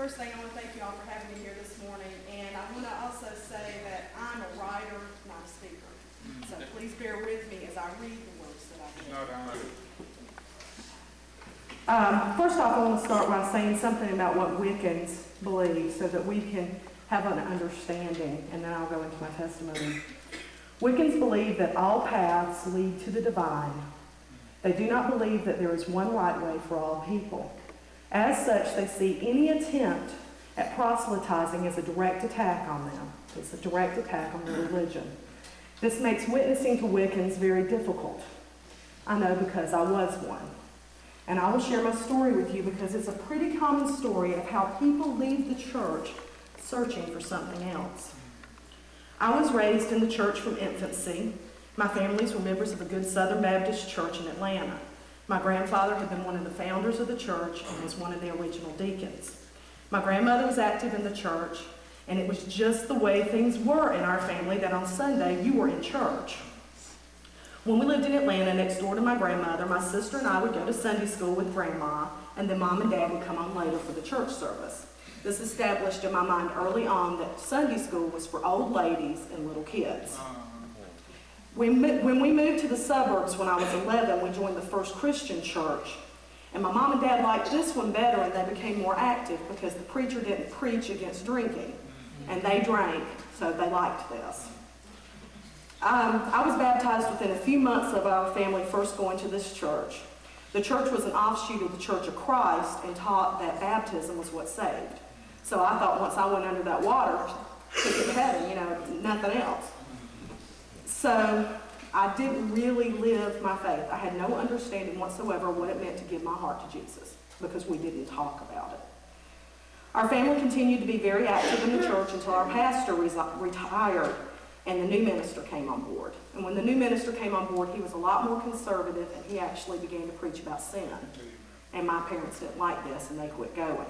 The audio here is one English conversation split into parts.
First thing, I want to thank you all for having me here this morning, and I want to also say that I'm a writer, not a speaker. So please bear with me as I read the words that I read. First off, I want to start by saying something about what Wiccans believe so that we can have an understanding, and then I'll go into my testimony. Wiccans believe that all paths lead to the divine. They do not believe that there is one right way for all people. As such, they see any attempt at proselytizing as a direct attack on them. It's a direct attack on their religion. This makes witnessing to Wiccans very difficult. I know because I was one. And I will share my story with you because it's a pretty common story of how people leave the church searching for something else. I was raised in the church from infancy. My families were members of a good Southern Baptist church in Atlanta. My grandfather had been one of the founders of the church and was one of the original deacons. My grandmother was active in the church, and it was just the way things were in our family that on Sunday you were in church. When we lived in Atlanta next door to my grandmother, my sister and I would go to Sunday school with Grandma, and then Mom and Dad would come on later for the church service. This established in my mind early on that Sunday school was for old ladies and little kids. When we moved to the suburbs when I was 11, we joined the First Christian Church. And my mom and dad liked this one better, and they became more active because the preacher didn't preach against drinking. And they drank, so they liked this. I was baptized within a few months of our family first going to this church. The church was an offshoot of the Church of Christ and taught that baptism was what saved. So I thought once I went under that water, to get to heaven, nothing else. So I didn't really live my faith. I had no understanding whatsoever what it meant to give my heart to Jesus because we didn't talk about it. Our family continued to be very active in the church until our pastor retired and the new minister came on board. And when the new minister came on board, he was a lot more conservative, and he actually began to preach about sin. And my parents didn't like this, and they quit going.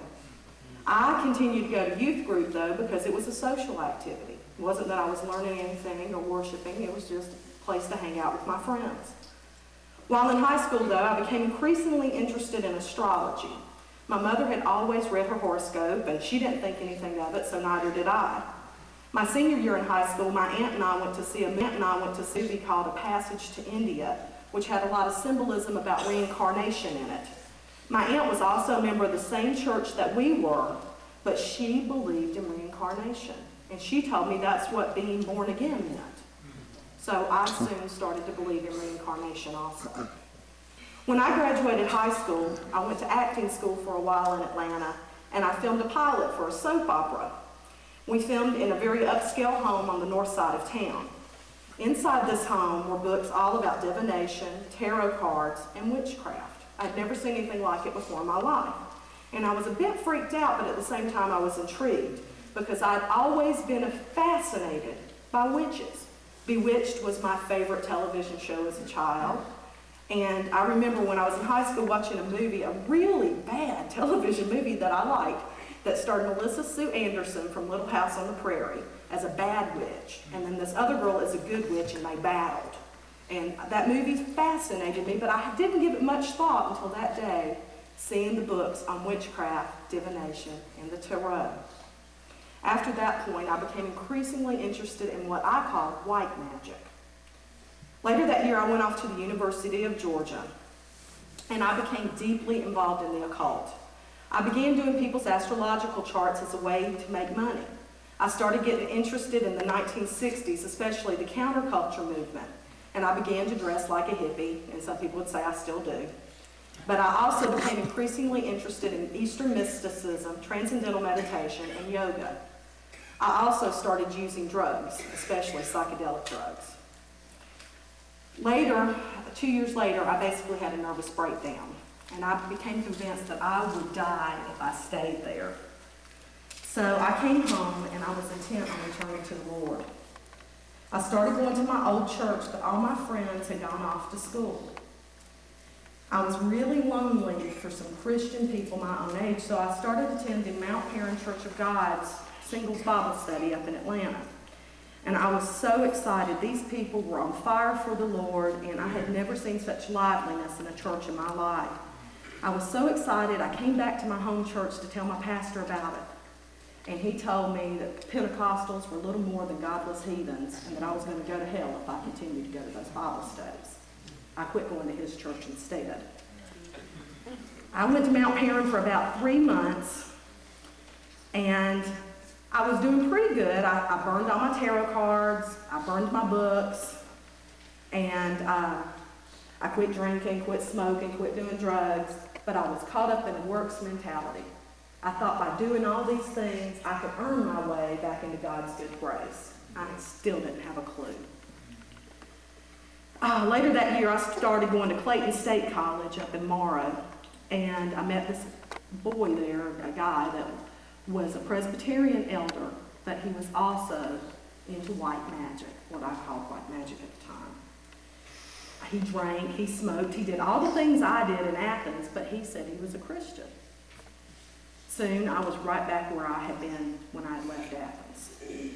I continued to go to youth group, though, because it was a social activity. It wasn't that I was learning anything or worshiping. It was just a place to hang out with my friends. While in high school, though, I became increasingly interested in astrology. My mother had always read her horoscope, and she didn't think anything of it, so neither did I. My senior year in high school, my aunt and I went to see a movie called A Passage to India, which had a lot of symbolism about reincarnation in it. My aunt was also a member of the same church that we were, but she believed in reincarnation. And she told me that's what being born again meant. So I soon started to believe in reincarnation also. When I graduated high school, I went to acting school for a while in Atlanta, and I filmed a pilot for a soap opera. We filmed in a very upscale home on the north side of town. Inside this home were books all about divination, tarot cards, and witchcraft. I'd never seen anything like it before in my life. And I was a bit freaked out, but at the same time I was intrigued because I'd always been fascinated by witches. Bewitched was my favorite television show as a child. And I remember when I was in high school watching a movie, a really bad television movie that I liked, that starred Melissa Sue Anderson from Little House on the Prairie as a bad witch. And then this other girl is a good witch, and they battled. And that movie fascinated me, but I didn't give it much thought until that day, seeing the books on witchcraft, divination, and the tarot. After that point, I became increasingly interested in what I call white magic. Later that year, I went off to the University of Georgia, and I became deeply involved in the occult. I began doing people's astrological charts as a way to make money. I started getting interested in the 1960s, especially the counterculture movement, and I began to dress like a hippie, and some people would say I still do. But I also became increasingly interested in Eastern mysticism, transcendental meditation, and yoga. I also started using drugs, especially psychedelic drugs. Later, 2 years later, I basically had a nervous breakdown. And I became convinced that I would die if I stayed there. So I came home and I was intent on returning to the Lord. I started going to my old church, but all my friends had gone off to school. I was really lonely for some Christian people my own age, so I started attending Mount Paran Church of God's Singles Bible Study up in Atlanta. And I was so excited. These people were on fire for the Lord, and I had never seen such liveliness in a church in my life. I was so excited, I came back to my home church to tell my pastor about it. And he told me that Pentecostals were little more than godless heathens and that I was going to go to hell if I continued to go to those Bible studies. I quit going to his church instead. I went to Mount Heron for about 3 months, and I was doing pretty good. I burned all my tarot cards, I burned my books, and I quit drinking, quit smoking, quit doing drugs, but I was caught up in a works mentality. I thought by doing all these things, I could earn my way back into God's good grace. I still didn't have a clue. Later that year, I started going to Clayton State College up in Morrow, and I met this boy there, a guy that was a Presbyterian elder, but he was also into white magic, what I called white magic at the time. He drank, he smoked, he did all the things I did in Athens, but he said he was a Christian. Soon, I was right back where I had been when I had left Athens.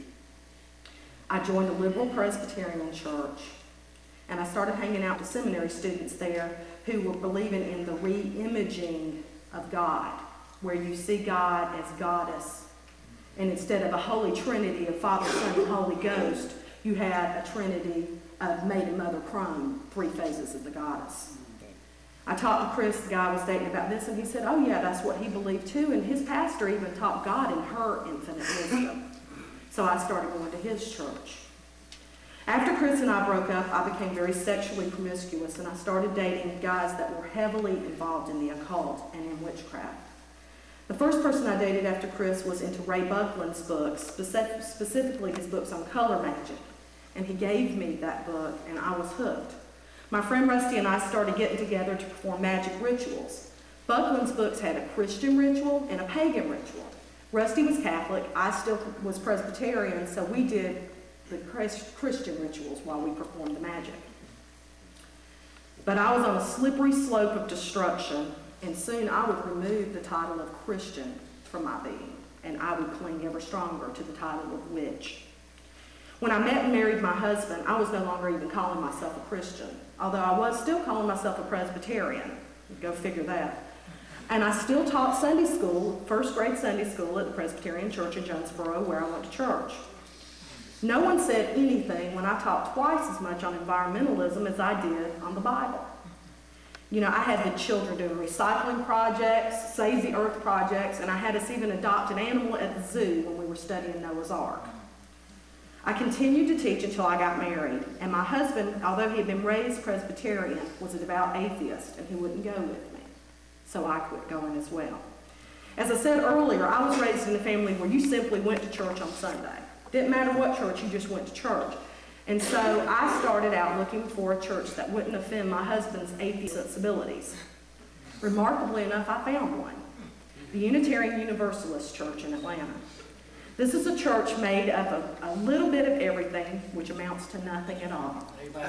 I joined a liberal Presbyterian church, and I started hanging out with seminary students there who were believing in the re-imaging of God, where you see God as goddess. And instead of a holy trinity of Father, Son, and Holy Ghost, you had a trinity of Maid and Mother Crone, 3 phases of the goddess. I talked to Chris, the guy I was dating, about this, and he said, oh yeah, that's what he believed too, and his pastor even taught God in her infinite wisdom. So I started going to his church. After Chris and I broke up, I became very sexually promiscuous, and I started dating guys that were heavily involved in the occult and in witchcraft. The first person I dated after Chris was into Ray Buckland's books, specifically his books on color magic, and he gave me that book, and I was hooked. My friend Rusty and I started getting together to perform magic rituals. Buckland's books had a Christian ritual and a pagan ritual. Rusty was Catholic, I still was Presbyterian, so we did the Christian rituals while we performed the magic. But I was on a slippery slope of destruction, and soon I would remove the title of Christian from my being, and I would cling ever stronger to the title of witch. When I met and married my husband, I was no longer even calling myself a Christian, although I was still calling myself a Presbyterian. Go figure that. And I still taught Sunday school, first grade Sunday school at the Presbyterian Church in Jonesboro, where I went to church. No one said anything when I taught twice as much on environmentalism as I did on the Bible. You know, I had the children doing recycling projects, Save the Earth projects, and I had us even adopt an animal at the zoo when we were studying Noah's Ark. I continued to teach until I got married, and my husband, although he had been raised Presbyterian, was a devout atheist, and he wouldn't go with me. So I quit going as well. As I said earlier, I was raised in a family where you simply went to church on Sunday. Didn't matter what church, you just went to church. And so I started out looking for a church that wouldn't offend my husband's atheist sensibilities. Remarkably enough, I found one. The Unitarian Universalist Church in Atlanta. This is a church made of a little bit of everything, which amounts to nothing at all.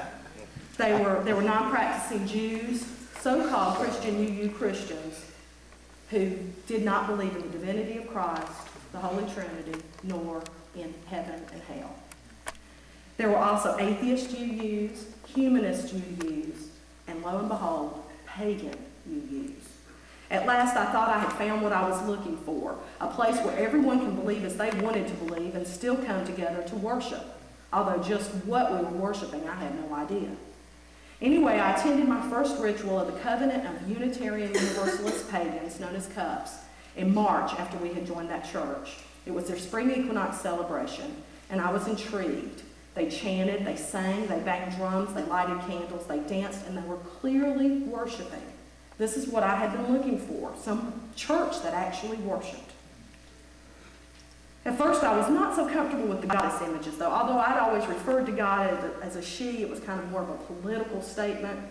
They were non-practicing Jews, so-called Christian UU Christians, who did not believe in the divinity of Christ, the Holy Trinity, nor in heaven and hell. There were also atheist UUs, humanist UUs, and lo and behold, pagan UUs. At last, I thought I had found what I was looking for, a place where everyone can believe as they wanted to believe and still come together to worship. Although just what we were worshiping, I had no idea. Anyway, I attended my first ritual of the Covenant of Unitarian Universalist Pagans, known as CUPS, in March after we had joined that church. It was their spring equinox celebration, and I was intrigued. They chanted, they sang, they banged drums, they lighted candles, they danced, and they were clearly worshiping. This is what I had been looking for, some church that actually worshiped. At first, I was not so comfortable with the goddess images, though. Although I'd always referred to God as a she, it was kind of more of a political statement.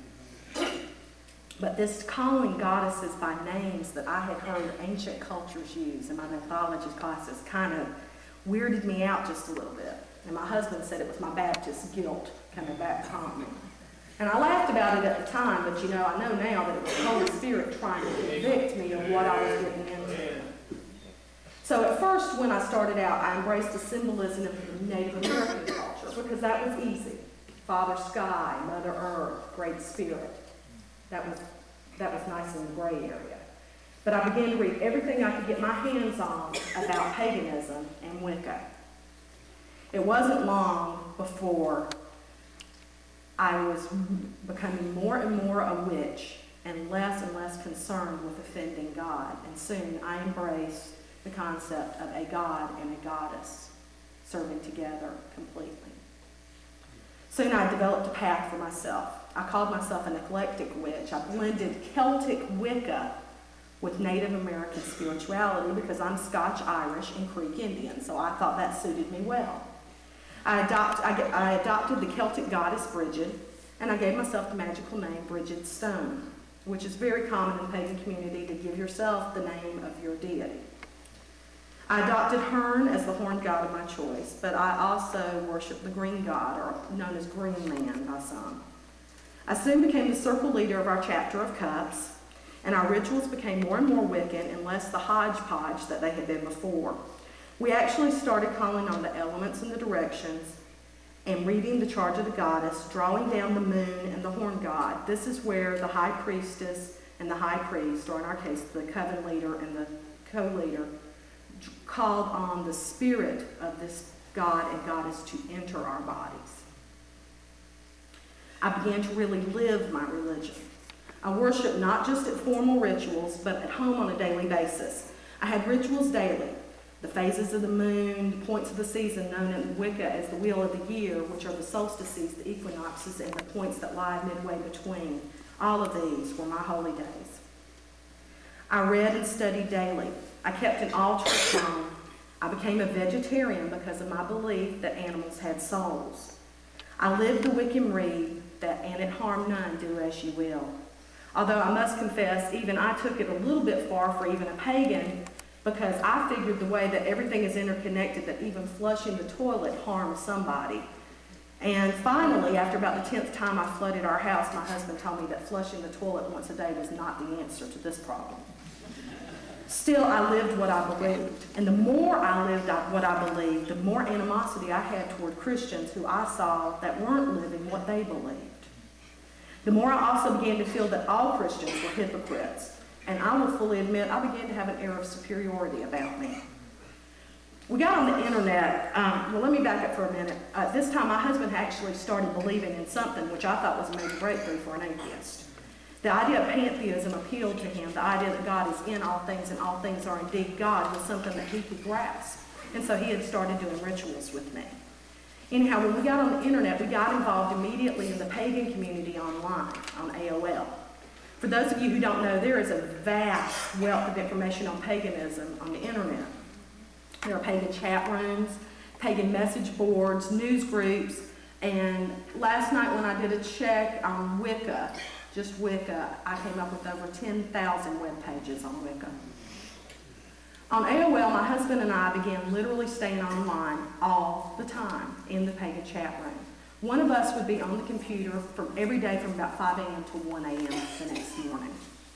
But this calling goddesses by names that I had heard ancient cultures use in my mythology classes kind of weirded me out just a little bit. And my husband said it was my Baptist guilt coming back to haunt me. And I laughed about it at the time, but you know, I know now that it was the Holy Spirit trying to convict me of what I was getting into. So at first, when I started out, I embraced the symbolism of Native American culture because that was easy. Father Sky, Mother Earth, Great Spirit. That was that was nice in the gray area. But I began to read everything I could get my hands on about paganism and Wicca. It wasn't long before I was becoming more and more a witch and less concerned with offending God. And soon I embraced the concept of a god and a goddess serving together completely. Soon I developed a path for myself. I called myself an eclectic witch. I blended Celtic Wicca with Native American spirituality because I'm Scotch Irish and Creek Indian, so I thought that suited me well. I adopted the Celtic goddess Bridget, and I gave myself the magical name Bridget Stone, which is very common in the pagan community to give yourself the name of your deity. I adopted Hearn as the horned god of my choice, but I also worship the green god, or known as Green Man by some. I soon became the circle leader of our chapter of cups, and our rituals became more and more Wiccan and less the hodgepodge that they had been before. We actually started calling on the elements and the directions and reading the charge of the goddess, drawing down the moon and the horn god. This is where the high priestess and the high priest, or in our case, the coven leader and the co-leader, called on the spirit of this god and goddess to enter our bodies. I began to really live my religion. I worshiped not just at formal rituals, but at home on a daily basis. I had rituals daily. The phases of the moon, the points of the season known in Wicca as the wheel of the year, which are the solstices, the equinoxes, and the points that lie midway between. All of these were my holy days. I read and studied daily. I kept an altar at home. I became a vegetarian because of my belief that animals had souls. I lived the Wiccan rede that "and it harm none, do as ye will." Although I must confess, even I took it a little bit far for even a pagan, because I figured the way that everything is interconnected, that even flushing the toilet harms somebody. And finally, after about the 10th time I flooded our house, my husband told me that flushing the toilet once a day was not the answer to this problem. Still, I lived what I believed. And the more I lived what I believed, the more animosity I had toward Christians who I saw that weren't living what they believed. The more I also began to feel that all Christians were hypocrites. And I will fully admit, I began to have an air of superiority about me. We got on the internet. Well, let me back up for a minute. This time, my husband actually started believing in something which I thought was a major breakthrough for an atheist. The idea of pantheism appealed to him. The idea that God is in all things and all things are indeed God was something that he could grasp. And so he had started doing rituals with me. Anyhow, when we got on the internet, we got involved immediately in the pagan community online, on AOL. For those of you who don't know, there is a vast wealth of information on paganism on the internet. There are pagan chat rooms, pagan message boards, news groups, and last night when I did a check on Wicca, just Wicca, I came up with over 10,000 web pages on Wicca. On AOL, my husband and I began literally staying online all the time in the pagan chat room. One of us would be on the computer from every day from about 5 a.m. to 1 a.m. the next morning.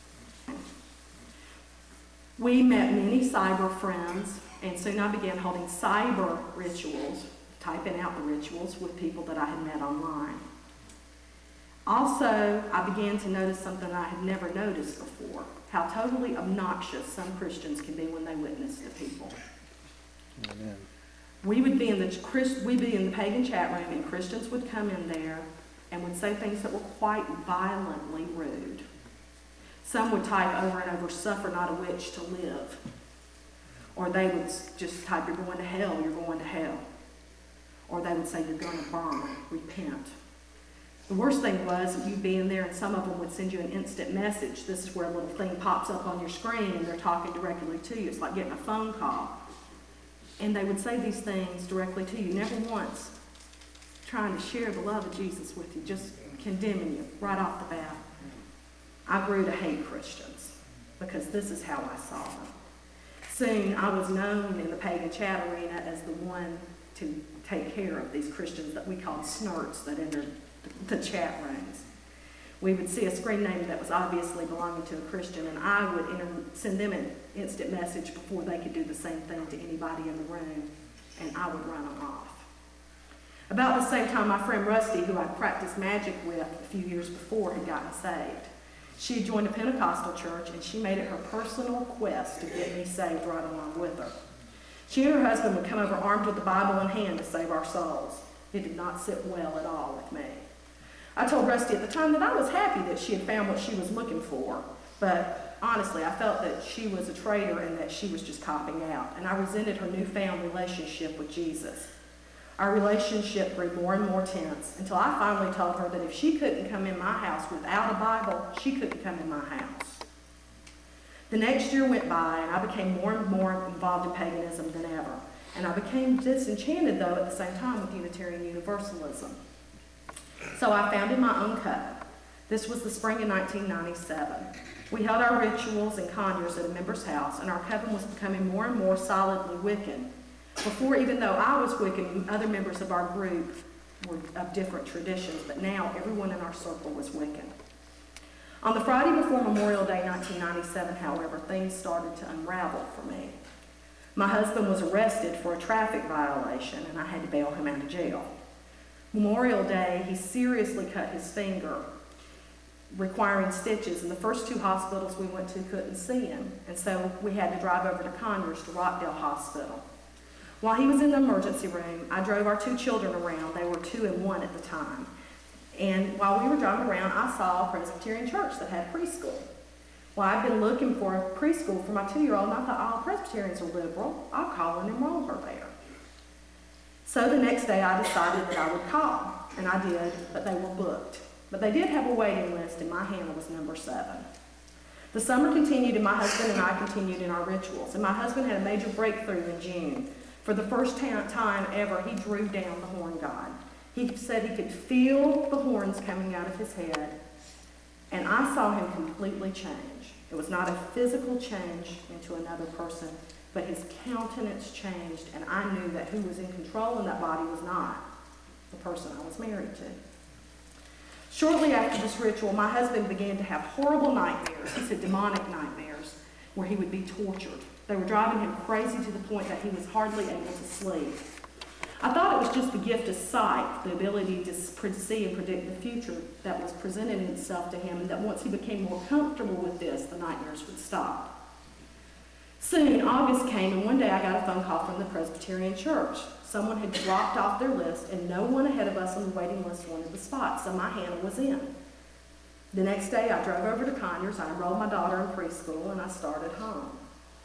We met many cyber friends, and soon I began holding cyber rituals, typing out the rituals with people that I had met online. Also, I began to notice something I had never noticed before, how totally obnoxious some Christians can be when they witness to people. Amen. We'd be in the pagan chat room, and Christians would come in there and would say things that were quite violently rude. Some would type over and over, "Suffer not a witch to live." Or they would just type, "You're going to hell, you're going to hell." Or they would say, "You're going to burn, repent." The worst thing was that you'd be in there and some of them would send you an instant message. This is where a little thing pops up on your screen and they're talking directly to you. It's like getting a phone call. And they would say these things directly to you, never once trying to share the love of Jesus with you, just condemning you right off the bat. I grew to hate Christians because this is how I saw them. Soon I was known in the pagan chat arena as the one to take care of these Christians that we called snurts that entered the chat rooms. We would see a screen name that was obviously belonging to a Christian, and I would send them an instant message before they could do the same thing to anybody in the room, and I would run them off. About the same time, my friend Rusty, who I practiced magic with a few years before, had gotten saved. She had joined a Pentecostal church, and she made it her personal quest to get me saved right along with her. She and her husband would come over armed with the Bible in hand to save our souls. It did not sit well at all with me. I told Rusty at the time that I was happy that she had found what she was looking for, but honestly, I felt that she was a traitor and that she was just copping out, and I resented her newfound relationship with Jesus. Our relationship grew more and more tense until I finally told her that if she couldn't come in my house without a Bible, she couldn't come in my house. The next year went by, and I became more and more involved in paganism than ever, and I became disenchanted, though, at the same time with Unitarian Universalism. So I founded my own coven. This was the spring of 1997. We held our rituals and conjures at a member's house, and our coven was becoming more and more solidly Wiccan. Before, even though I was Wiccan, other members of our group were of different traditions, but now everyone in our circle was Wiccan. On the Friday before Memorial Day 1997, however, things started to unravel for me. My husband was arrested for a traffic violation, and I had to bail him out of jail. Memorial Day, he seriously cut his finger, requiring stitches, and the first two hospitals we went to couldn't see him, and so we had to drive over to Conyers to Rockdale Hospital. While he was in the emergency room, I drove our two children around. They were 2 and 1 at the time. And while we were driving around, I saw a Presbyterian church that had preschool. Well, I've been looking for a preschool for my 2-year-old, and I thought, oh, Presbyterians are liberal. I'll call and enroll her there. So the next day, I decided that I would call, and I did, but they were booked. But they did have a waiting list, and my Hannah was number 7. The summer continued, and my husband and I continued in our rituals. And my husband had a major breakthrough in June. For the first time ever, he drew down the horn god. He said he could feel the horns coming out of his head, and I saw him completely change. It was not a physical change into another person, but his countenance changed, and I knew that who was in control in that body was not the person I was married to. Shortly after this ritual, my husband began to have horrible nightmares. He said demonic nightmares, where he would be tortured. They were driving him crazy to the point that he was hardly able to sleep. I thought it was just the gift of sight, the ability to see and predict the future that was presenting itself to him, and that once he became more comfortable with this, the nightmares would stop. Soon, August came, and one day I got a phone call from the Presbyterian Church. Someone had dropped off their list, and no one ahead of us on the waiting list wanted the spot, so my Hannah was in. The next day, I drove over to Conyers, I enrolled my daughter in preschool, and I started home.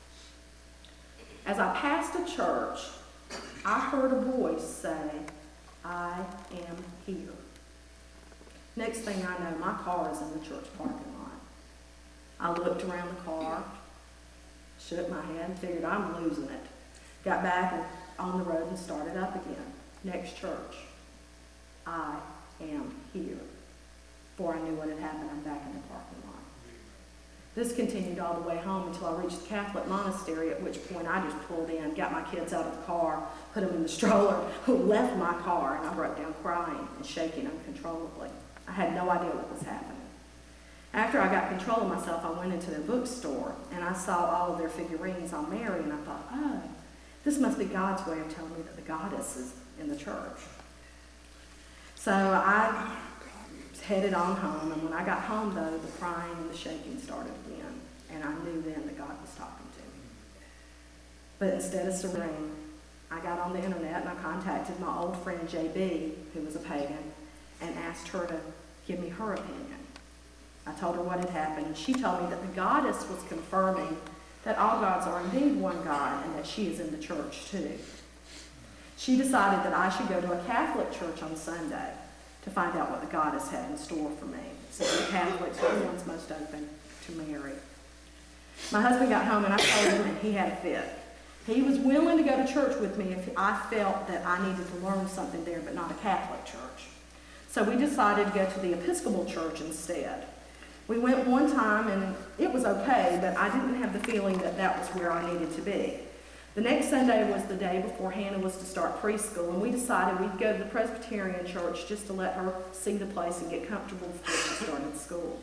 As I passed a church, I heard a voice say, "I am here." Next thing I know, my car is in the church parking lot. I looked around the car, shook my head, and figured I'm losing it. Got back and on the road and started up again. Next church, "I am here." Before I knew what had happened, I'm back in the parking lot. This continued all the way home until I reached the Catholic monastery, at which point I just pulled in, got my kids out of the car, put them in the stroller, left my car, and I broke down crying and shaking uncontrollably. I had no idea what was happening. After I got control of myself, I went into their bookstore, and I saw all of their figurines on Mary, and I thought, oh, this must be God's way of telling me that the goddess is in the church. So I headed on home, and when I got home, though, the crying and the shaking started again, and I knew then that God was talking to me. But instead of surrendering, I got on the internet and I contacted my old friend JB, who was a pagan, and asked her to give me her opinion. I told her what had happened, and she told me that the goddess was confirming that all gods are indeed one God and that she is in the church too. She decided that I should go to a Catholic church on Sunday to find out what the goddess had in store for me, since the Catholics were the ones most open to Mary. My husband got home and I told him, and he had a fit. He was willing to go to church with me if I felt that I needed to learn something there, but not a Catholic church. So we decided to go to the Episcopal church instead. We went one time and it was okay, but I didn't have the feeling that that was where I needed to be. The next Sunday was the day before Hannah was to start preschool, and we decided we'd go to the Presbyterian church just to let her see the place and get comfortable before she started school.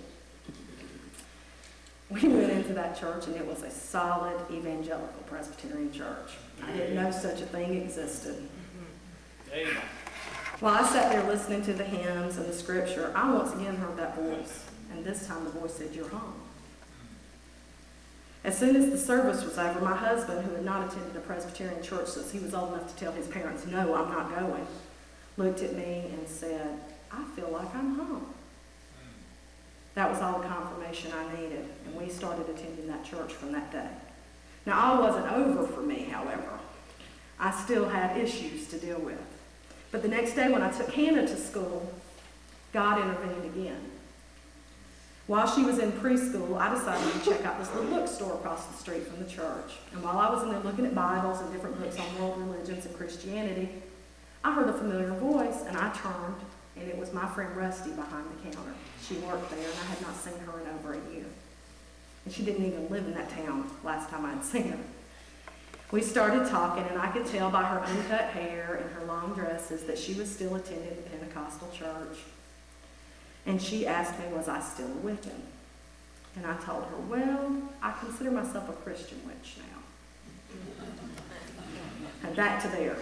We went into that church, and it was a solid evangelical Presbyterian church. I didn't know such a thing existed. While I sat there listening to the hymns and the scripture, I once again heard that voice. and this time the voice said, "You're home." As soon as the service was over, my husband, who had not attended a Presbyterian church since he was old enough to tell his parents, "No, I'm not going," looked at me and said, "I feel like I'm home." That was all the confirmation I needed, and we started attending that church from that day. Now, all wasn't over for me, however. I still had issues to deal with. But the next day when I took Hannah to school, God intervened again. While she was in preschool, I decided to check out this little bookstore across the street from the church. And while I was in there looking at Bibles and different books on world religions and Christianity, I heard a familiar voice, and I turned, and it was my friend Rusty behind the counter. She worked there, and I had not seen her in over a year. And she didn't even live in that town last time I'd seen her. We started talking, and I could tell by her uncut hair and her long dresses that she was still attending the Pentecostal church. And she asked me, was I still a Wiccan? And I told her, well, I consider myself a Christian witch now. And back to there.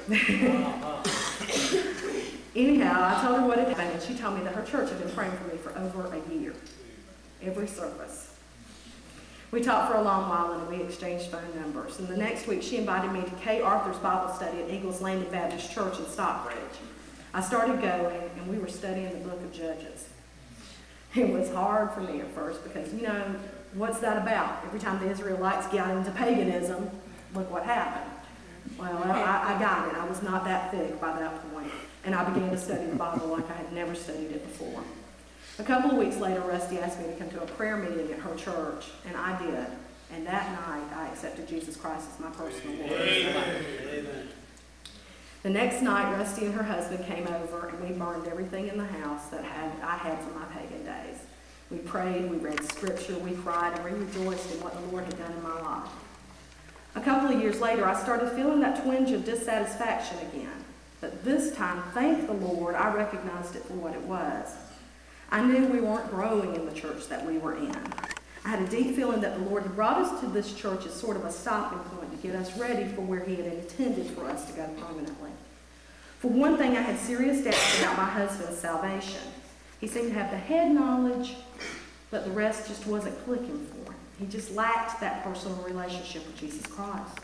Anyhow, I told her what had happened, and she told me that her church had been praying for me for over a year, every service. We talked for a long while, and we exchanged phone numbers. And the next week, she invited me to Kay Arthur's Bible study at Eagles Landing Baptist Church in Stockbridge. I started going, and we were studying the book of Judges. It was hard for me at first because, what's that about? Every time the Israelites got into paganism, look what happened. Well, I got it. I was not that thick by that point. And I began to study the Bible like I had never studied it before. A couple of weeks later, Rusty asked me to come to a prayer meeting at her church, and I did. And that night, I accepted Jesus Christ as my personal Lord. Amen. The next night, Rusty and her husband came over, and we burned everything in the house that I had from my pagan days. We prayed, we read scripture, we cried, and we rejoiced in what the Lord had done in my life. A couple of years later, I started feeling that twinge of dissatisfaction again. But this time, thank the Lord, I recognized it for what it was. I knew we weren't growing in the church that we were in. I had a deep feeling that the Lord had brought us to this church as sort of a stopping point to get us ready for where He had intended for us to go permanently. For one thing, I had serious doubts about my husband's salvation. He seemed to have the head knowledge, but the rest just wasn't clicking for him. He just lacked that personal relationship with Jesus Christ.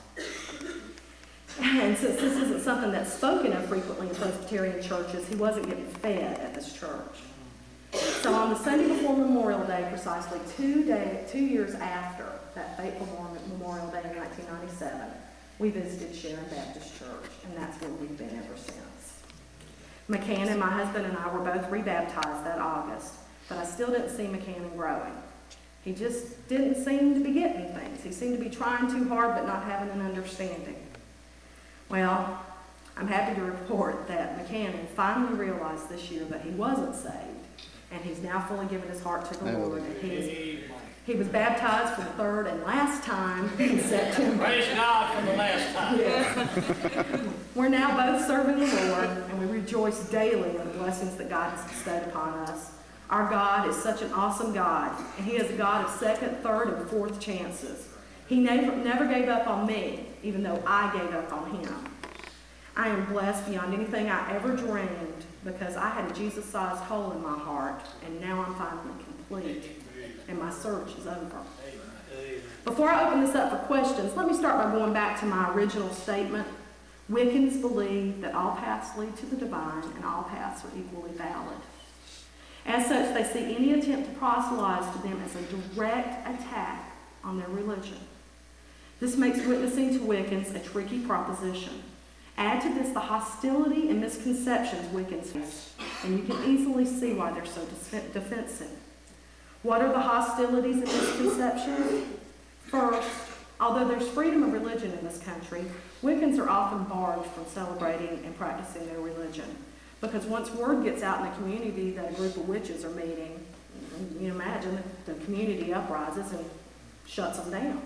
And since this isn't something that's spoken of frequently in Presbyterian churches, he wasn't getting fed at this church. So on the Sunday before Memorial Day, precisely 2 years after that fateful Memorial Day in 1997, we visited Sharon Baptist Church, and that's where we've been ever since. McCann and my husband and I were both rebaptized that August, but I still didn't see McCann growing. He just didn't seem to be getting things. He seemed to be trying too hard but not having an understanding. Well, I'm happy to report that McCann finally realized this year that he wasn't saved. And he's now fully given his heart to the Lord. And he was baptized for the third and last time in September. Praise God for the last time. Yes. We're now both serving the Lord, and we rejoice daily in the blessings that God has bestowed upon us. Our God is such an awesome God, and He is a God of second, third, and fourth chances. He never gave up on me, even though I gave up on Him. I am blessed beyond anything I ever dreamed, because I had a Jesus-sized hole in my heart, and now I'm finally complete, and my search is over. Before I open this up for questions, let me start by going back to my original statement. Wiccans believe that all paths lead to the divine, and all paths are equally valid. As such, they see any attempt to proselytize to them as a direct attack on their religion. This makes witnessing to Wiccans a tricky proposition. Add to this the hostility and misconceptions Wiccans face, and you can easily see why they're so defensive. What are the hostilities and misconceptions? First, although there's freedom of religion in this country, Wiccans are often barred from celebrating and practicing their religion. Because once word gets out in the community that a group of witches are meeting, you imagine the community uprises and shuts them down.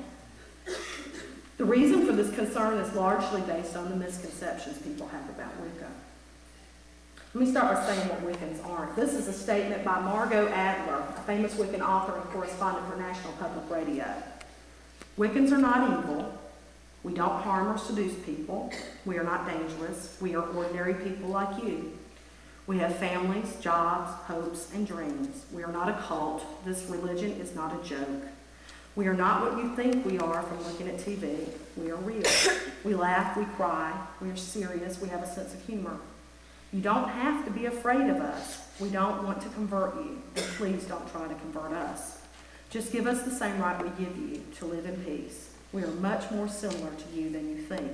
The reason for this concern is largely based on the misconceptions people have about Wicca. Let me start by saying what Wiccans aren't. This is a statement by Margot Adler, a famous Wiccan author and correspondent for National Public Radio. Wiccans are not evil. We don't harm or seduce people. We are not dangerous. We are ordinary people like you. We have families, jobs, hopes, and dreams. We are not a cult. This religion is not a joke. We are not what you think we are from looking at TV. We are real. We laugh, we cry, we are serious, we have a sense of humor. You don't have to be afraid of us. We don't want to convert you, and please don't try to convert us. Just give us the same right we give you, to live in peace. We are much more similar to you than you think.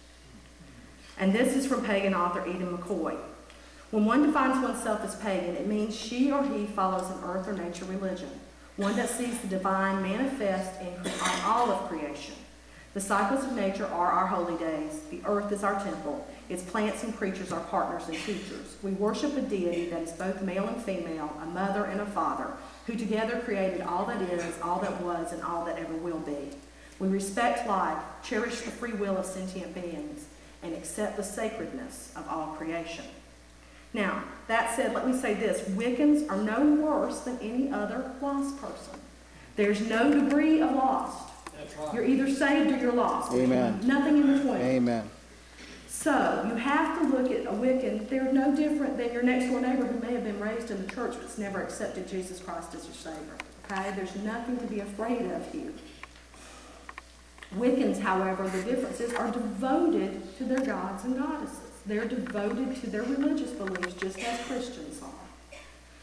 And this is from pagan author Eden McCoy. When one defines oneself as pagan, it means she or he follows an earth or nature religion, one that sees the divine manifest on all of creation. The cycles of nature are our holy days. The earth is our temple. Its plants and creatures are partners and teachers. We worship a deity that is both male and female, a mother and a father, who together created all that is, all that was, and all that ever will be. We respect life, cherish the free will of sentient beings, and accept the sacredness of all creation. Now, that said, let me say this. Wiccans are no worse than any other lost person. There's no degree of lost. That's right. You're either saved or you're lost. Amen. Nothing in between. Amen. So, you have to look at a Wiccan. They're no different than your next door neighbor who may have been raised in the church but's never accepted Jesus Christ as your Savior. Okay? There's nothing to be afraid of here. Wiccans, however, the difference is, are devoted to their gods and goddesses. They're devoted to their religious beliefs just as Christians are.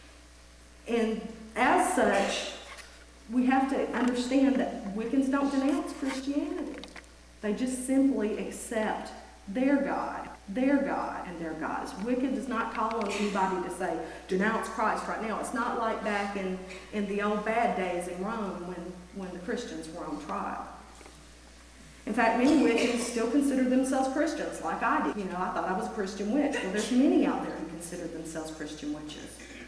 And as such, we have to understand that Wiccans don't denounce Christianity. They just simply accept their God, and their gods. Wicca does not call on anybody to say, denounce Christ right now. It's not like back in the old bad days in Rome when the Christians were on trial. In fact, many Wiccans still consider themselves Christians, like I did. I thought I was a Christian witch. Well, there's many out there who consider themselves Christian witches.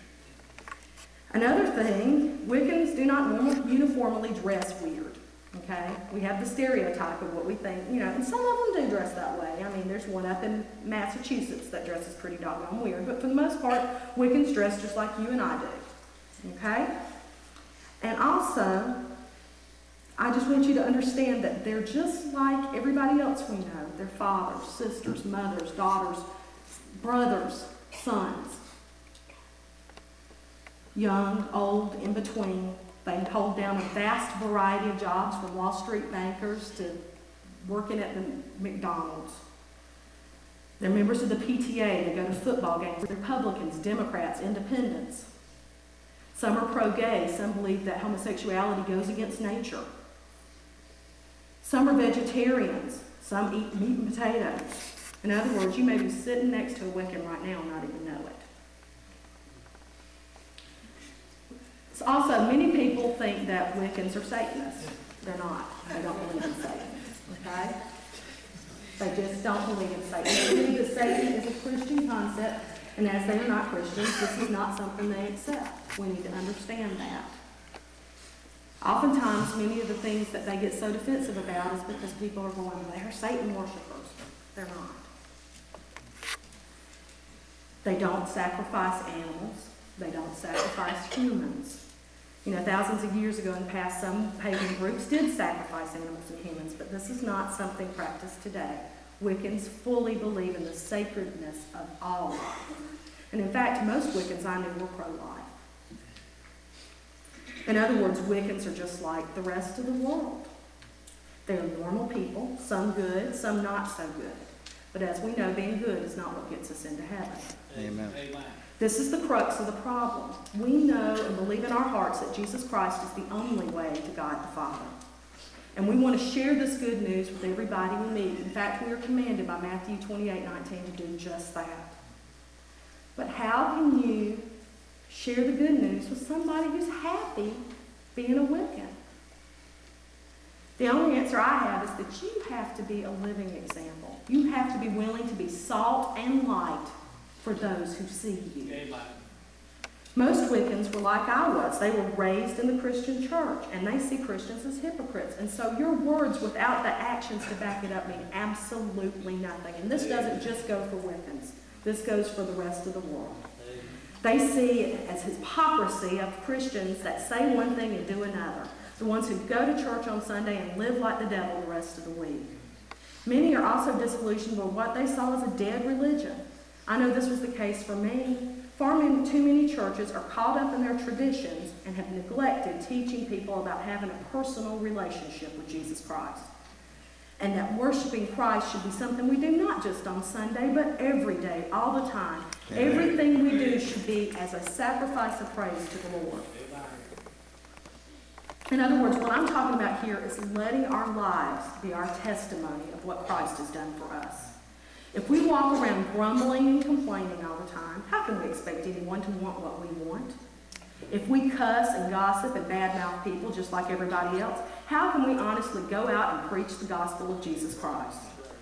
Another thing, Wiccans do not uniformly dress weird. Okay? We have the stereotype of what we think, and some of them do dress that way. I mean, there's one up in Massachusetts that dresses pretty doggone weird, but for the most part, Wiccans dress just like you and I do. Okay? And also, I just want you to understand that they're just like everybody else we know. They're fathers, sisters, mothers, daughters, brothers, sons. Young, old, in between. They hold down a vast variety of jobs, from Wall Street bankers to working at the McDonald's. They're members of the PTA. They go to football games. Republicans, Democrats, Independents. Some are pro-gay. Some believe that homosexuality goes against nature. Some are vegetarians. Some eat meat and potatoes. In other words, you may be sitting next to a Wiccan right now and not even know it. So also, many people think that Wiccans are Satanists. They're not. They don't believe in Satan. Okay? They just don't believe in Satan. They believe that Satan is a Christian concept, and as they are not Christians, this is not something they accept. We need to understand that. Oftentimes, many of the things that they get so defensive about is because people are going, they're Satan worshipers. They're not. They don't sacrifice animals. They don't sacrifice humans. Thousands of years ago in the past, some pagan groups did sacrifice animals and humans, but this is not something practiced today. Wiccans fully believe in the sacredness of all life. And in fact, most Wiccans I knew were pro-life. In other words, Wiccans are just like the rest of the world. They're normal people, some good, some not so good. But as we know, being good is not what gets us into heaven. Amen. This is the crux of the problem. We know and believe in our hearts that Jesus Christ is the only way to God the Father. And we want to share this good news with everybody we meet. In fact, we are commanded by Matthew 28:19 to do just that. But how can you share the good news with somebody who's happy being a Wiccan? The only answer I have is that you have to be a living example. You have to be willing to be salt and light for those who see you. Amen. Most Wiccans were like I was. They were raised in the Christian church, and they see Christians as hypocrites. And so your words without the actions to back it up mean absolutely nothing. And this doesn't just go for Wiccans. This goes for the rest of the world. They see it as hypocrisy of Christians that say one thing and do another. The ones who go to church on Sunday and live like the devil the rest of the week. Many are also disillusioned with what they saw as a dead religion. I know this was the case for me. Too many churches are caught up in their traditions and have neglected teaching people about having a personal relationship with Jesus Christ. And that worshiping Christ should be something we do not just on Sunday, but every day, all the time. Amen. Everything we do should be as a sacrifice of praise to the Lord. In other words, what I'm talking about here is letting our lives be our testimony of what Christ has done for us. If we walk around grumbling and complaining all the time, how can we expect anyone to want what we want? If we cuss and gossip and badmouth people just like everybody else, how can we honestly go out and preach the gospel of Jesus Christ?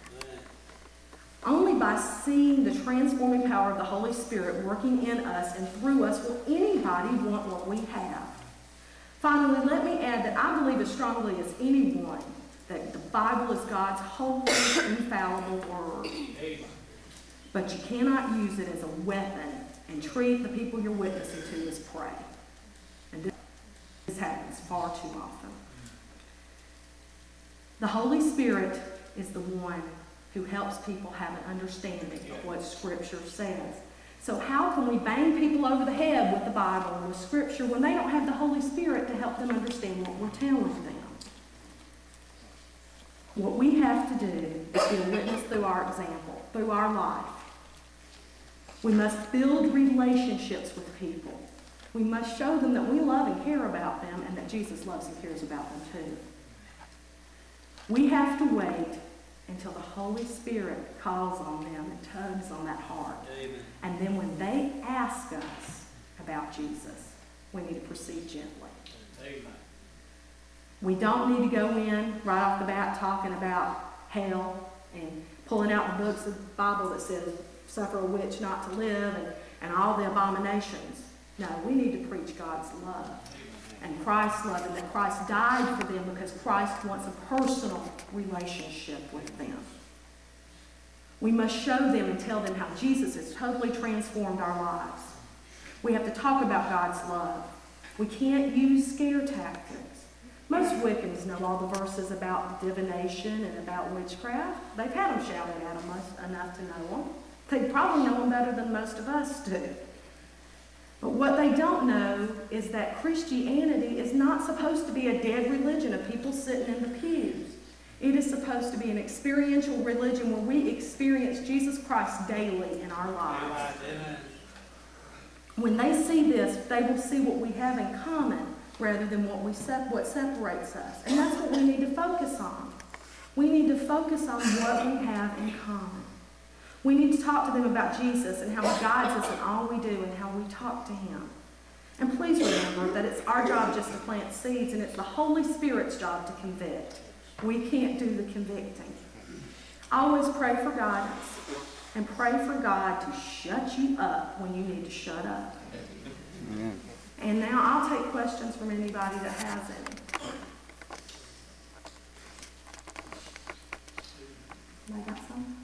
Only by seeing the transforming power of the Holy Spirit working in us and through us will anybody want what we have. Finally, let me add that I believe as strongly as anyone that the Bible is God's holy, infallible word. But you cannot use it as a weapon and treat the people you're witnessing to as prey. And this happens far too often. The Holy Spirit is the one who helps people have an understanding of what Scripture says. So how can we bang people over the head with the Bible and with Scripture when they don't have the Holy Spirit to help them understand what we're telling them? What we have to do is be a witness through our example, through our life. We must build relationships with people. We must show them that we love and care about them and that Jesus loves and cares about them too. We have to wait until the Holy Spirit calls on them and tugs on that heart. Amen. And then when they ask us about Jesus, we need to proceed gently. Amen. We don't need to go in right off the bat talking about hell and pulling out the books of the Bible that says, suffer a witch not to live, and all the abominations. No, we need to preach God's love and Christ's love, and that Christ died for them because Christ wants a personal relationship with them. We must show them and tell them how Jesus has totally transformed our lives. We have to talk about God's love. We can't use scare tactics. Most Wiccans know all the verses about divination and about witchcraft. They've had them shouted at them enough to know them. They probably know them better than most of us do. But what they don't know is that Christianity is not supposed to be a dead religion of people sitting in the pews. It is supposed to be an experiential religion where we experience Jesus Christ daily in our lives. Amen. When they see this, they will see what we have in common rather than what separates us. And that's what we need to focus on. We need to focus on what we have in common. We need to talk to them about Jesus and how He guides us in all we do and how we talk to Him. And please remember that it's our job just to plant seeds, and it's the Holy Spirit's job to convict. We can't do the convicting. Always pray for guidance and pray for God to shut you up when you need to shut up. Amen. And now I'll take questions from anybody that has any. I got some?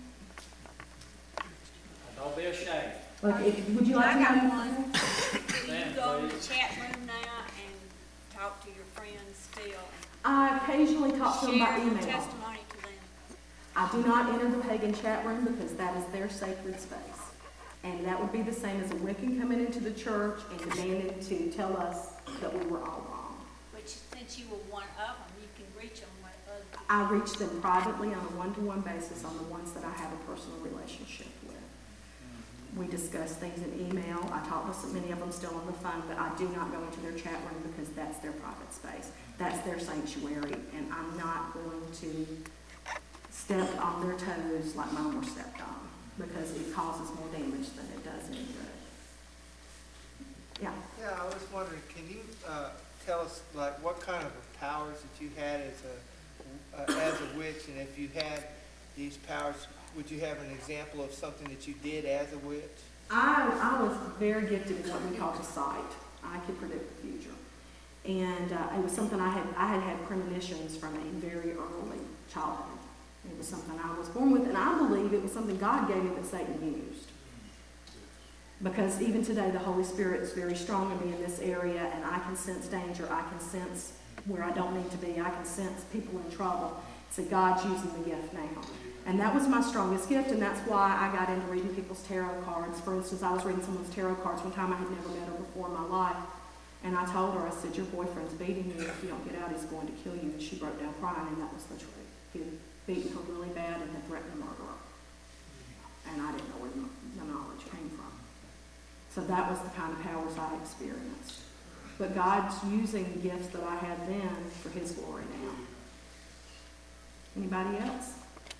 Don't be ashamed. Look, would you like I to got have one. Do Stand, you go in the please. chat room now and talk to your friends still I occasionally talk to them and by share your email. testimony to them? I do not enter the pagan chat room because that is their sacred space. And that would be the same as a Wiccan coming into the church and demanding to tell us that we were all wrong. Which, since you were one of them, you can reach them with other people. I reach them privately on a one-to-one basis on the ones that I have a personal relationship with. We discuss things in email. I talk to many of them still on the phone, but I do not go into their chat room because that's their private space. That's their sanctuary, and I'm not going to step on their toes like mine were stepped on, because it causes more damage than it does any good. Yeah. Yeah, I was wondering, can you tell us like what kind of powers that you had as a witch, and if you had these powers, would you have an example of something that you did as a witch? I was very gifted in what we call sight. I could predict the future. And it was something I had premonitions from a very early childhood. It was something I was born with, and I believe it was something God gave me that Satan used. Because even today, the Holy Spirit is very strong in me in this area, and I can sense danger. I can sense where I don't need to be. I can sense people in trouble. So God's using the gift now. And that was my strongest gift, and that's why I got into reading people's tarot cards. For instance, I was reading someone's tarot cards one time. I had never met her before in my life. And I told her, I said, your boyfriend's beating you. If you don't get out, he's going to kill you. And she broke down crying, and that was the truth. He had beaten her really bad and had threatened to murder her. And I didn't know where the knowledge came from. So that was the kind of powers I experienced. But God's using the gifts that I had then for his glory now. Anybody else?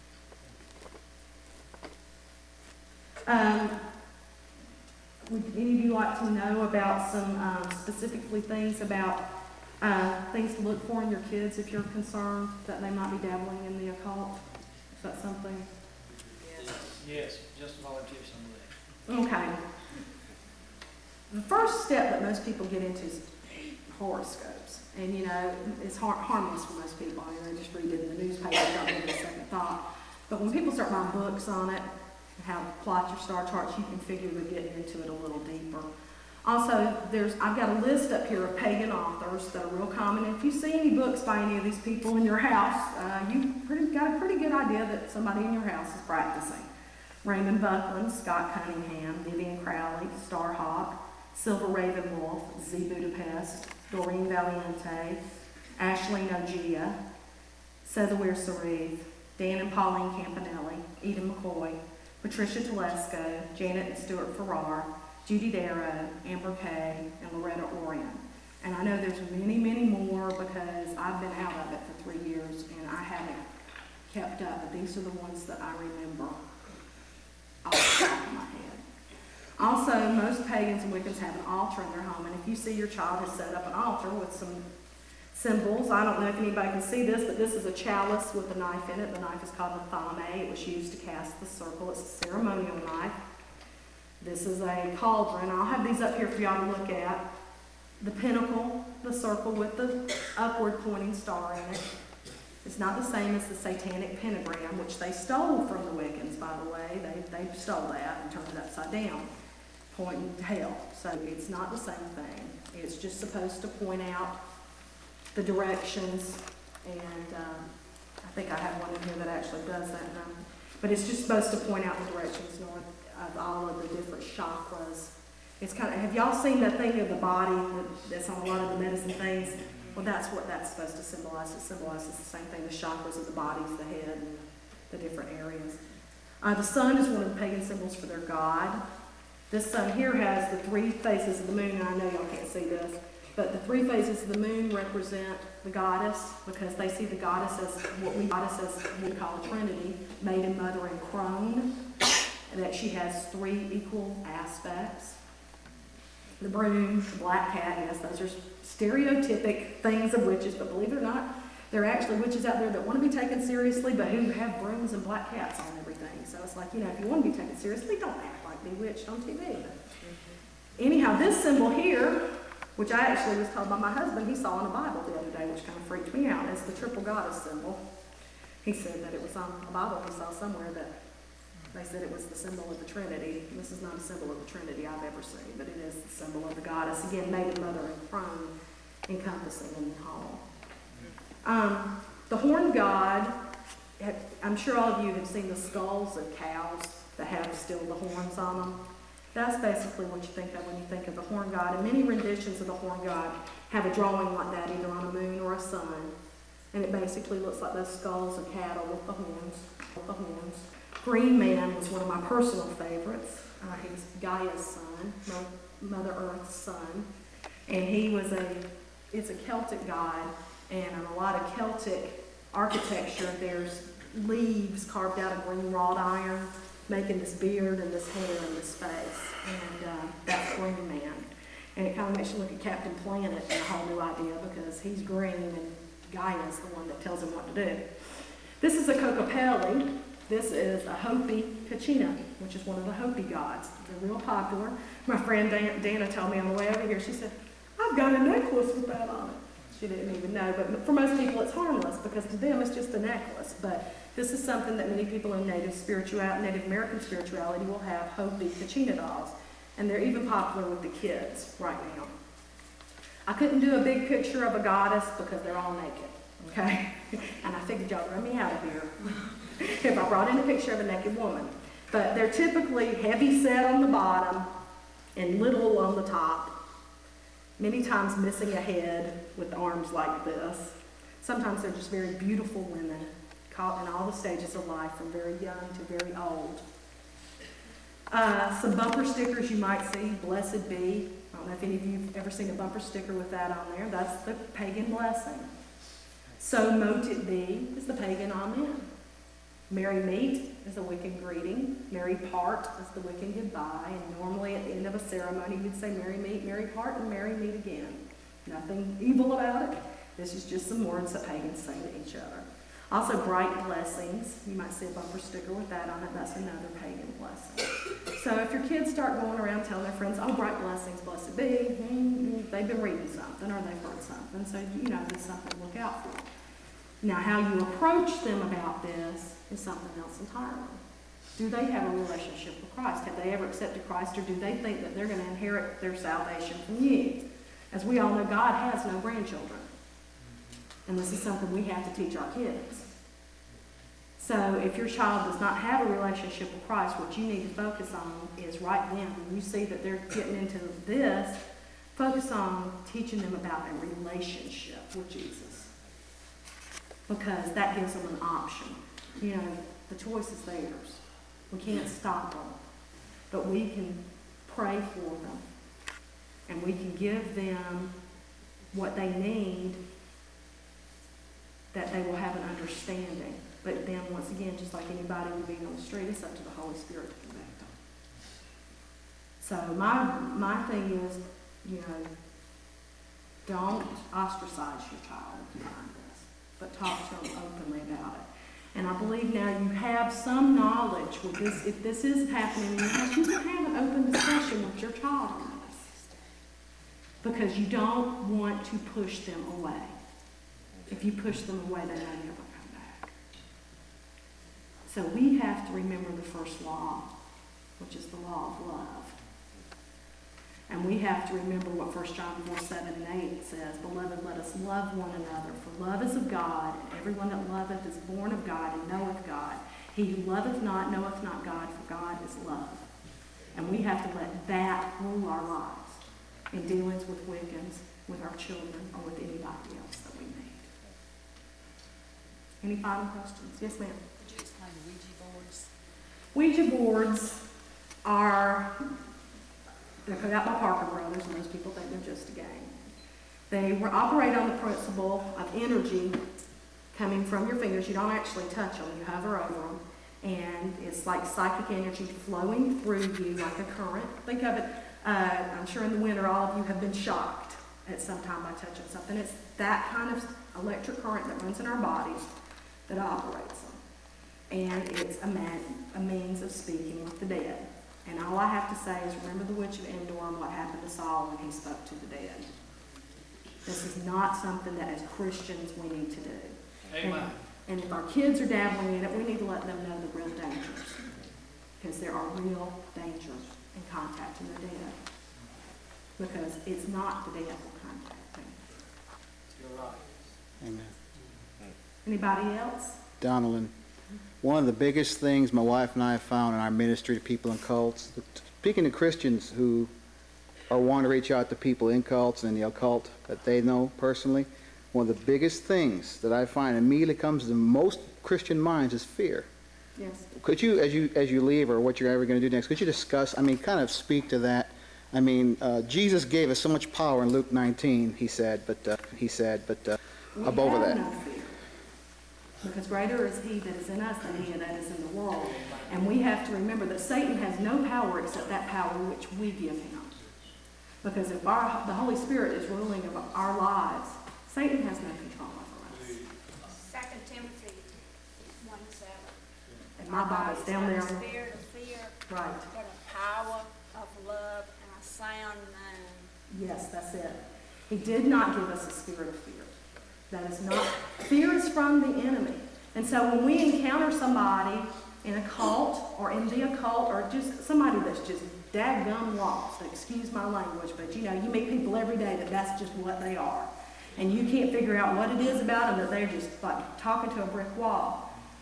Would any of you like to know about some specifically things about things to look for in your kids if you're concerned that they might be dabbling in the occult? Is that something? Yes, just volunteer some of that. Okay. The first step that most people get into is horoscopes. And, you know, it's harmless for most people. You know, they just read it in the newspaper, don't give it a second thought. But when people start buying books on it, and how to plot your star charts, you can figure we're getting into it a little deeper. Also, I've got a list up here of pagan authors that are real common. And if you see any books by any of these people in your house, you've got a pretty good idea that somebody in your house is practicing. Raymond Buckland, Scott Cunningham, Vivian Crowley, Starhawk, Silver Raven Wolf, Z Budapest, Doreen Valiente, Ashleen Ogia, Sethawir Sarith, Dan and Pauline Campanelli, Eden McCoy, Patricia Telesco, Janet and Stuart Farrar, Judy Darrow, Amber Kay, and Loretta Orion. And I know there's many, many more because I've been out of it for 3 years and I haven't kept up, but these are the ones that I remember off the top of my head. Also, most pagans and Wiccans have an altar in their home, and if you see your child has set up an altar with some symbols, I don't know if anybody can see this, but this is a chalice with a knife in it. The knife is called a thame. It was used to cast the circle. It's a ceremonial knife. This is a cauldron. I'll have these up here for y'all to look at. The pinnacle, the circle with the upward pointing star in it. It's not the same as the satanic pentagram, which they stole from the Wiccans, by the way. They stole that and turned it upside down, pointing to hell. So it's not the same thing. It's just supposed to point out the directions, and I think I have one in here that actually does that now. But it's just supposed to point out the directions north of all of the different chakras. It's kind of, have y'all seen that thing of the body that's on a lot of the medicine things? Well, that's what that's supposed to symbolize. It symbolizes the same thing, the chakras of the bodies, the head, and the different areas. The sun is one of the pagan symbols for their god. This sun here has the 3 faces of the moon, and I know y'all can't see this, but the 3 phases of the moon represent the goddess because they see the goddess as what we call a trinity, maiden, mother, and crone, and that she has 3 equal aspects. The broom, the black cat, yes, those are stereotypic things of witches, but believe it or not, there are actually witches out there that want to be taken seriously, but who have brooms and black cats on everything. So it's like, you know, if you want to be taken seriously, don't act like bewitched on TV. Anyhow, this symbol here, which I actually was told by my husband, he saw in a Bible the other day, which kind of freaked me out. It's the triple goddess symbol. He said that it was on a Bible he saw somewhere that they said it was the symbol of the Trinity. This is not a symbol of the Trinity I've ever seen, but it is the symbol of the goddess. Again, maiden, mother, and crone, encompassing them all. The horned god, I'm sure all of you have seen the skulls of cows that have still the horns on them. That's basically what you think of when you think of the horn god. And many renditions of the horn god have a drawing like that, either on a moon or a sun. And it basically looks like those skulls of cattle with the horns. Green Man was one of my personal favorites. He was Gaia's son, Mother Earth's son. And it's a Celtic god. And in a lot of Celtic architecture, there's leaves carved out of green wrought iron, making this beard and this hair and this face. And that's Green Man. And it kind of makes you look at Captain Planet and a whole new idea because he's green and Gaia's the one that tells him what to do. This is a Kokopelli. This is a Hopi Kachina, which is one of the Hopi gods. They're real popular. My friend Dana told me on the way over here, she said, I've got a necklace with that on it. She didn't even know, but for most people it's harmless because to them it's just a necklace. But this is something that many people in Native American spirituality will have Hopi Kachina dolls. And they're even popular with the kids right now. I couldn't do a big picture of a goddess because they're all naked, okay? And I figured y'all run me out of here. if I brought in a picture of a naked woman. But they're typically heavy set on the bottom and little on the top, many times missing a head with arms like this. Sometimes they're just very beautiful women, caught in all the stages of life, from very young to very old. Some bumper stickers you might see, blessed be. I don't know if any of you have ever seen a bumper sticker with that on there. That's the pagan blessing. So mote it be is the pagan amen. Merry meet is a Wiccan greeting. Merry part is the Wiccan goodbye. And normally at the end of a ceremony, you'd say merry meet, merry part, and merry meet again. Nothing evil about it. This is just some words that pagans say to each other. Also, bright blessings. You might see a bumper sticker with that on it. That's another pagan blessing. So if your kids start going around telling their friends, oh, bright blessings, blessed be, they've been reading something or they've heard something. So, you know, there's something to look out for. Now, how you approach them about this is something else entirely. Do they have a relationship with Christ? Have they ever accepted Christ, or do they think that they're going to inherit their salvation from you? As we all know, God has no grandchildren. And this is something we have to teach our kids. So if your child does not have a relationship with Christ, what you need to focus on is right then, when you see that they're getting into this, focus on teaching them about a relationship with Jesus. Because that gives them an option. You know, the choice is theirs. We can't stop them. But we can pray for them. And we can give them what they need, that they will have an understanding. But then, once again, just like anybody would be on the street, it's up to the Holy Spirit to convict them. So my thing is, you know, don't ostracize your child behind this, but talk to them openly about it. And I believe now you have some knowledge with this. If this is happening in your house, you can have an open discussion with your child on this. Because you don't want to push them away. If you push them away, they may never come back. So we have to remember the first law, which is the law of love. And we have to remember what 1 John 4:7-8 says, Beloved, let us love one another, for love is of God, and everyone that loveth is born of God and knoweth God. He who loveth not knoweth not God, for God is love. And we have to let that rule our lives in dealings with Wiccans, with our children, or with anybody else that we meet. Any final questions? Yes, ma'am. Could you explain Ouija boards? Ouija boards are, they're put out by Parker Brothers, and most people think they're just a game. They operate on the principle of energy coming from your fingers. You don't actually touch them, you hover over them. And it's like psychic energy flowing through you like a current. Think of it, I'm sure in the winter all of you have been shocked at some time by touching something. It's that kind of electric current that runs in our bodies that operates them. And it's a means of speaking with the dead. And all I have to say is remember the witch of Endor and what happened to Saul when he spoke to the dead. This is not something that as Christians we need to do. Amen. And if our kids are dabbling in it, we need to let them know the real dangers. Because there are real dangers in contacting the dead. Because it's not the devil contacting. You're right. Amen. Anybody else? Donalyn, one of the biggest things my wife and I have found in our ministry to people in cults, speaking to Christians who are wanting to reach out to people in cults and in the occult that they know personally, one of the biggest things that I find immediately comes to most Christian minds is fear. Yes. Could you, as you leave, or what you're ever going to do next, could you discuss, kind of speak to that? Jesus gave us so much power in Luke 19, he said, but above over that. No fear. Because greater is he that is in us than he that is in the world. And we have to remember that Satan has no power except that power which we give him. Because if the Holy Spirit is ruling of our lives, Satan has no control over us. 2 Timothy 1:7. And my Bible's down there. Not a spirit of fear, Right. but a power of love and a sound mind. Yes, that's it. He did not give us a spirit of fear. That is not, fear is from the enemy. And so when we encounter somebody in a cult or in the occult or just somebody that's just dadgum lost, excuse my language, but you meet people every day that's just what they are. And you can't figure out what it is about them that they're just like talking to a brick wall.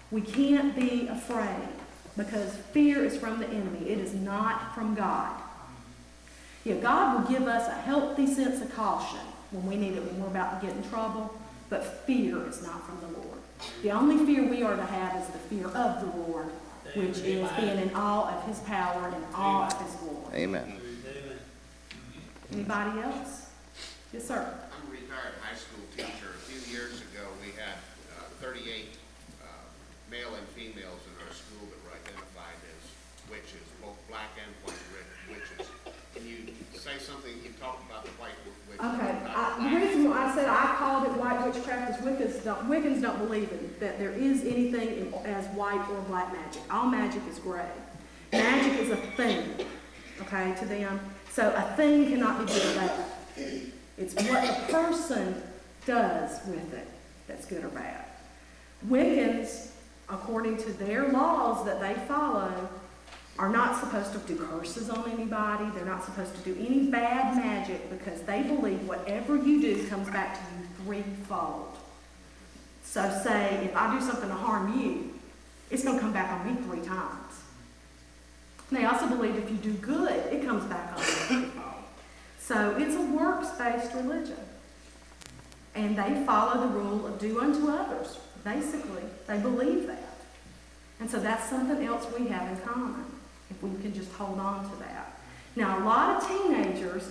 We can't be afraid because fear is from the enemy. It is not from God. Yeah, God will give us a healthy sense of caution when we need it, when we're about to get in trouble, but fear is not from the Lord. The only fear we are to have is the fear of the Lord, which is being in awe of His power and in awe of His glory. Amen. Anybody else? Yes, sir. I'm a retired high school teacher. A few years ago, we had 38 male and females in our school that were identified as witches, both black and white witches. Can you say something? You talked about the white witches. Okay, the reason why I said I called it white witchcraft is Wiccans don't believe that there is anything as white or black magic. All magic is gray. Magic is a thing, okay, to them. So a thing cannot be good or bad. It's what the person does with it that's good or bad. Wiccans, according to their laws that they follow, are not supposed to do curses on anybody. They're not supposed to do any bad magic because they believe whatever you do comes back to you threefold. So say, if I do something to harm you, it's going to come back on me 3 times. They also believe if you do good, it comes back on you threefold. So it's a works-based religion. And they follow the rule of do unto others. Basically, they believe that. And so that's something else we have in common, if we can just hold on to that. Now, a lot of teenagers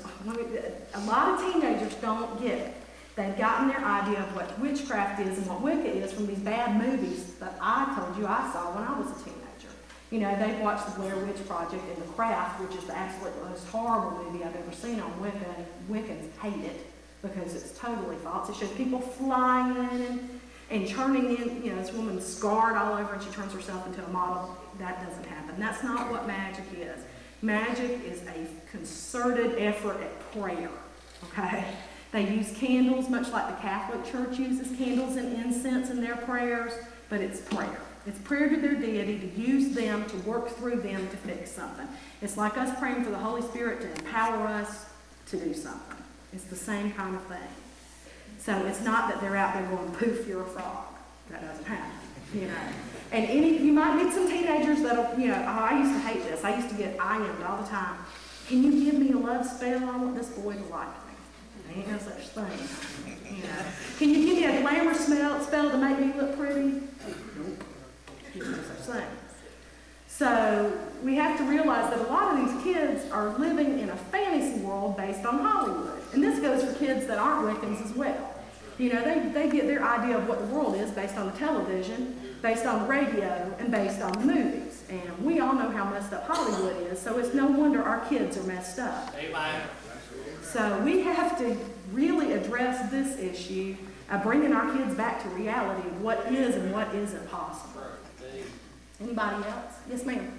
don't get it. They've gotten their idea of what witchcraft is and what Wicca is from these bad movies that I told you I saw when I was a teenager. You know, they've watched The Blair Witch Project and The Craft, which is the absolute most horrible movie I've ever seen on Wicca, and Wiccans hate it because it's totally false. It shows people flying in and turning in, you know, this woman's scarred all over and she turns herself into a model. That doesn't happen. That's not what magic is. Magic is a concerted effort at prayer, okay? They use candles, much like the Catholic Church uses candles and incense in their prayers, but it's prayer. It's prayer to their deity to use them, to work through them to fix something. It's like us praying for the Holy Spirit to empower us to do something. It's the same kind of thing. So it's not that they're out there going, poof, you're a frog. That doesn't happen, you know. And you might meet some teenagers that'll, you know, oh, I used to hate this. I used to get IM'd all the time. Can you give me a love spell? I want this boy to like me. There ain't no such thing, you know. Can you give me a glamour spell to make me look pretty? Nope. There's no such thing. So we have to realize that a lot of these kids are living in a fantasy world based on Hollywood. And this goes for kids that aren't Wiccans as well. You know, they get their idea of what the world is based on the television, based on the radio, and based on the movies. And we all know how messed up Hollywood is, so it's no wonder our kids are messed up. Amen. So we have to really address this issue of bringing our kids back to reality of what is and what isn't possible. Anybody else? Yes, ma'am.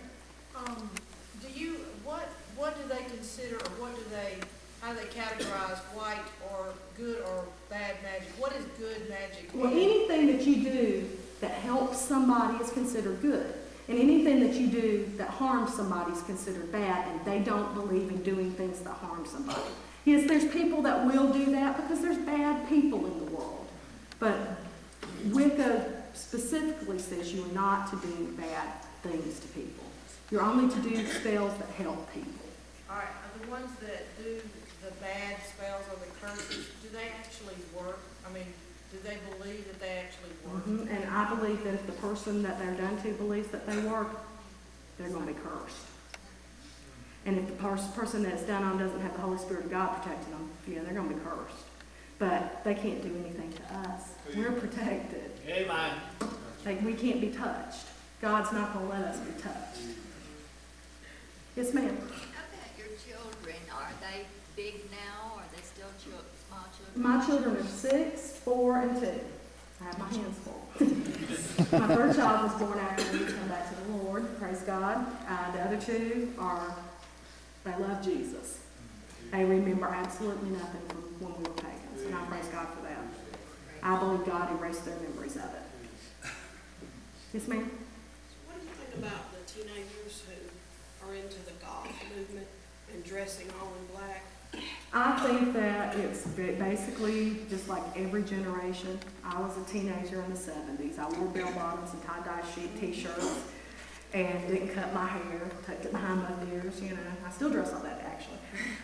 What do they consider, or how do they categorize white or good or bad magic? What is good magic? Well, anything that you do that helps somebody is considered good. And anything that you do that harms somebody is considered bad, and they don't believe in doing things that harm somebody. Yes, there's people that will do that because there's bad people in the world. But Wicca specifically says you are not to do bad things to people. You're only to do spells that help people. All right, are the ones that do the bad spells or the curses, do they actually work? I mean, do they believe that they actually work? And I believe that if the person that they're done to believes that they work, they're going to be cursed. And if the person that's done on doesn't have the Holy Spirit of God protecting them, yeah, they're going to be cursed. But they can't do anything to us. We're protected. Amen. We can't be touched. God's not going to let us be touched. Yes, ma'am. How about your children? Are they big now, or are they still small children? My children are 6, 4, and 2. I have my hands full. My third child was born after we come back to the Lord. Praise God. The other 2 they love Jesus. They remember absolutely nothing from when we were pagans, and I praise God for that. I believe God erased their memories of it. Yes, ma'am? What do you think about the teenagers who are into the goth movement and dressing all in black? I think that it's basically just like every generation. I was a teenager in the 70s. I wore bell bottoms and tie-dye t-shirts and didn't cut my hair, tucked it behind my ears, you know. I still dress like that, actually.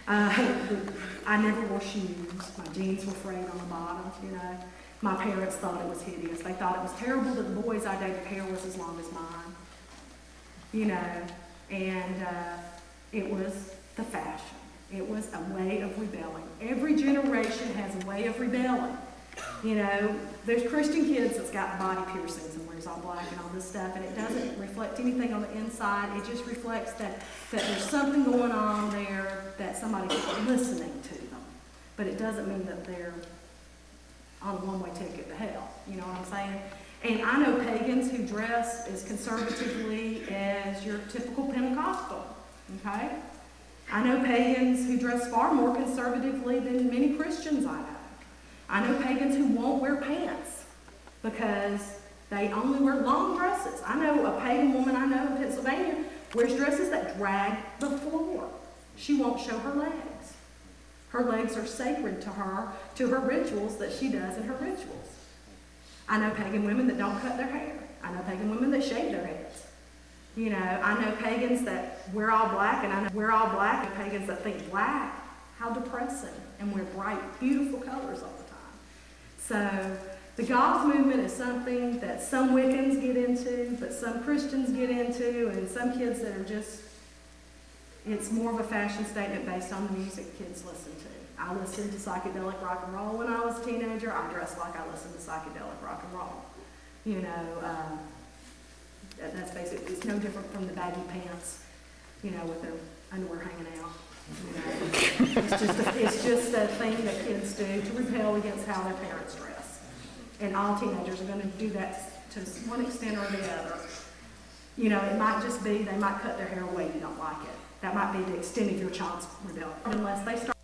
I never wore shoes. My jeans were frayed on the bottoms, you know. My parents thought it was hideous. They thought it was terrible that the boys I dated hair was as long as mine, you know. And it was the fashion. It was a way of rebelling. Every generation has a way of rebelling. You know, there's Christian kids that's got body piercings and wears all black and all this stuff, and it doesn't reflect anything on the inside. It just reflects that there's something going on there, that somebody's listening to them. But it doesn't mean that they're on a one-way ticket to hell. You know what I'm saying? And I know pagans who dress as conservatively as your typical Pentecostal, okay? I know pagans who dress far more conservatively than many Christians I know. I know pagans who won't wear pants because they only wear long dresses. I know a pagan woman I know in Pennsylvania wears dresses that drag the floor. She won't show her legs. Her legs are sacred to her rituals that she does in her rituals. I know pagan women that don't cut their hair. I know pagan women that shave their heads. You know, I know pagans that wear all black, and I know pagans that think black, how depressing, and wear bright, beautiful colors all the time. So the Goth movement is something that some Wiccans get into, but some Christians get into, and some kids that are just, it's more of a fashion statement based on the music kids listen to. I listened to psychedelic rock and roll when I was a teenager. I dressed like I listened to psychedelic rock and roll. You know, that's basically, it's no different from the baggy pants, you know, with their underwear hanging out. You know, it's just a thing that kids do to repel against how their parents dress. And all teenagers are going to do that to one extent or the other. You know, it might just be they might cut their hair away, you don't like it. That might be the extent of your child's rebellion, unless they start